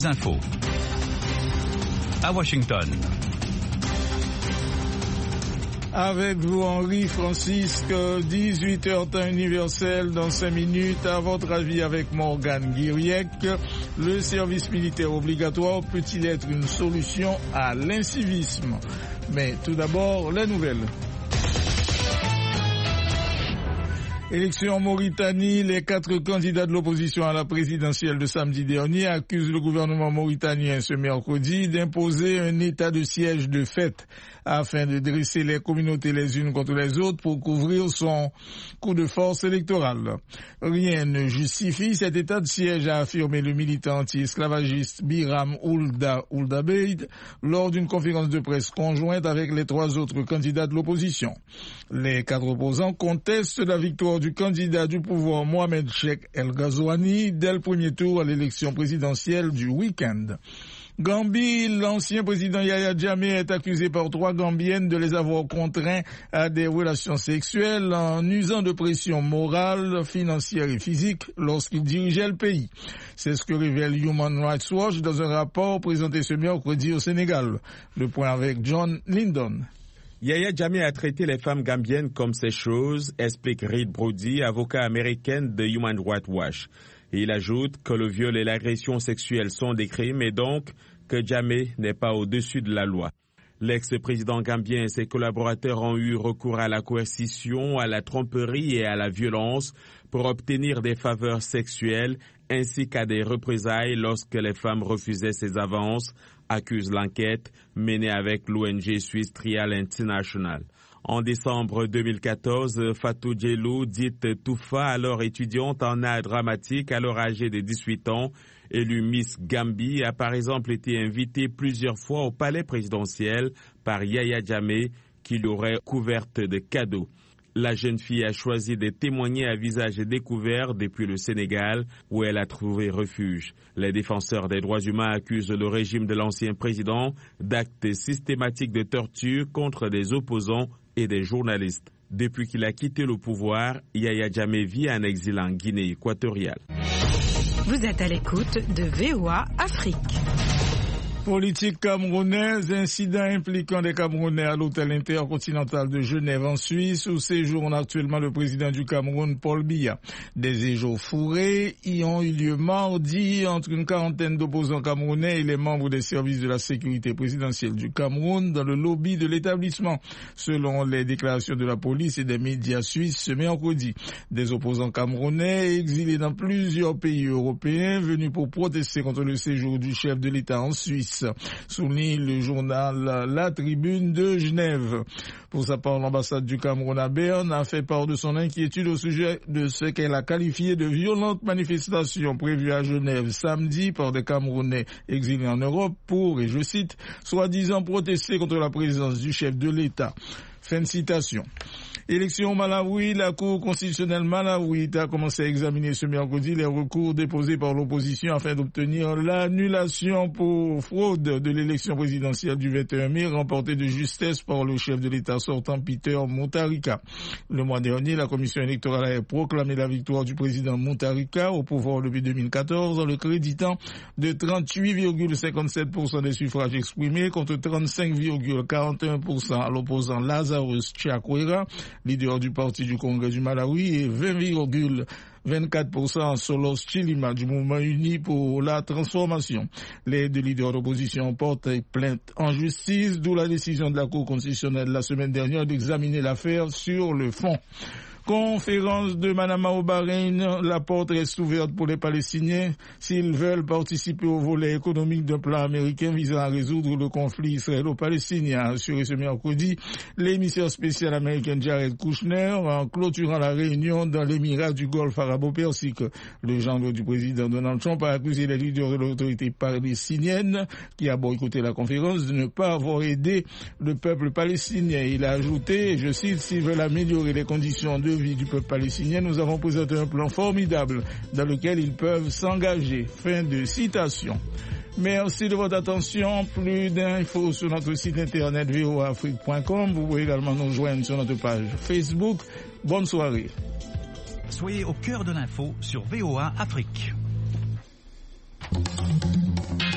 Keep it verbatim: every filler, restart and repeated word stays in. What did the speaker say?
Infos à Washington. Avec vous, Henri Francisque, dix-huit heures temps universel dans cinq minutes. À votre avis, avec Morgane Guiriec, le service militaire obligatoire peut-il être une solution à l'incivisme? Mais tout d'abord, les nouvelles. Élection en Mauritanie, les quatre candidats de l'opposition à la présidentielle de samedi dernier accusent le gouvernement mauritanien ce mercredi d'imposer un état de siège de fait afin de dresser les communautés les unes contre les autres pour couvrir son coup de force électoral. Rien ne justifie cet état de siège, a affirmé le militant anti-esclavagiste Biram Oulda Ouldabeid lors d'une conférence de presse conjointe avec les trois autres candidats de l'opposition. Les quatre opposants contestent la victoire du candidat du pouvoir Mohamed Cheikh El Ghazouani dès le premier tour à l'élection présidentielle du week-end. Gambie, l'ancien président Yahya Jammeh est accusé par trois Gambiennes de les avoir contraints à des relations sexuelles en usant de pression morale, financière et physique lorsqu'il dirigeait le pays. C'est ce que révèle Human Rights Watch dans un rapport présenté ce mercredi au Sénégal. Le point avec John Lyndon. Yahya Jammeh a traité les femmes gambiennes comme ces choses, explique Reed Brody, avocat américain de Human Rights Watch. Et il ajoute que le viol et l'agression sexuelle sont des crimes et donc que Jammeh n'est pas au-dessus de la loi. L'ex-président gambien et ses collaborateurs ont eu recours à la coercition, à la tromperie et à la violence pour obtenir des faveurs sexuelles ainsi qu'à des représailles lorsque les femmes refusaient ces avances, accuse l'enquête menée avec l'O N G suisse Trial International. En décembre deux mille quatorze, Fatou Djelou, dite Toufa, alors étudiante en art dramatique, alors âgée de dix-huit ans, élue Miss Gambie, a par exemple été invitée plusieurs fois au palais présidentiel par Yahya Jammeh, qui l'aurait couverte de cadeaux. La jeune fille a choisi de témoigner à visage découvert depuis le Sénégal, où elle a trouvé refuge. Les défenseurs des droits humains accusent le régime de l'ancien président d'actes systématiques de torture contre des opposants et des journalistes. Depuis qu'il a quitté le pouvoir, Yahya Jammeh vit en exil en Guinée équatoriale. Vous êtes à l'écoute de V O A Afrique. Politique camerounaise, incident impliquant des Camerounais à l'hôtel intercontinental de Genève en Suisse où séjourne actuellement le président du Cameroun, Paul Biya. Des échauffourées y ont eu lieu mardi entre une quarantaine d'opposants camerounais et les membres des services de la sécurité présidentielle du Cameroun dans le lobby de l'établissement, selon les déclarations de la police et des médias suisses ce mercredi. Des opposants camerounais exilés dans plusieurs pays européens venus pour protester contre le séjour du chef de l'État en Suisse, souligne le journal La Tribune de Genève. Pour sa part, l'ambassade du Cameroun à Berne a fait part de son inquiétude au sujet de ce qu'elle a qualifié de violentes manifestations prévues à Genève samedi par des Camerounais exilés en Europe pour, et je cite, soi-disant protester contre la présence du chef de l'État. Fin de citation. Élection au Malawi, la Cour constitutionnelle malawite a commencé à examiner ce mercredi les recours déposés par l'opposition afin d'obtenir l'annulation pour fraude de l'élection présidentielle du vingt et un mai remportée de justesse par le chef de l'État sortant Peter Mutharika. Le mois dernier, la commission électorale a proclamé la victoire du président Mutharika au pouvoir depuis deux mille quatorze en le créditant de trente-huit virgule cinquante-sept pour cent des suffrages exprimés contre trente-cinq virgule quarante et un pour cent à l'opposant Lazarus Chakwera, leader du parti du Congrès du Malawi, et vingt virgule vingt-quatre pour cent Solos Chilima du Mouvement Uni pour la Transformation. Les deux leaders d'opposition portent plainte en justice, d'où la décision de la Cour constitutionnelle la semaine dernière d'examiner l'affaire sur le fond. Conférence de Manama au Bahreïn, la porte reste ouverte pour les Palestiniens s'ils veulent participer au volet économique d'un plan américain visant à résoudre le conflit israélo-palestinien, a assuré ce mercredi l'émissaire spécial américain Jared Kushner en clôturant la réunion dans l'émirat du Golfe arabo-persique. Le gendre du président Donald Trump a accusé les leaders de l'autorité palestinienne qui a boycotté la conférence de ne pas avoir aidé le peuple palestinien. Il a ajouté, je cite, s'ils veulent améliorer les conditions de vie du peuple palestinien, nous avons présenté un plan formidable dans lequel ils peuvent s'engager. Fin de citation. Merci de votre attention. Plus d'infos sur notre site internet v o a afrique point com. Vous pouvez également nous joindre sur notre page Facebook. Bonne soirée. Soyez au cœur de l'info sur V O A Afrique.